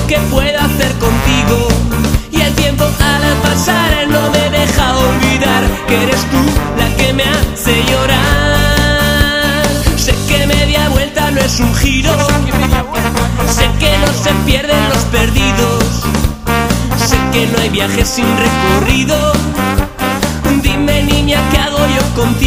que puedo hacer contigo. Y el tiempo al pasar no me deja olvidar que eres tú la que me hace llorar. Sé que media vuelta no es un giro, sé que no se pierden los perdidos, sé que no hay viaje sin recorrido. Dime, niña, ¿qué hago yo contigo?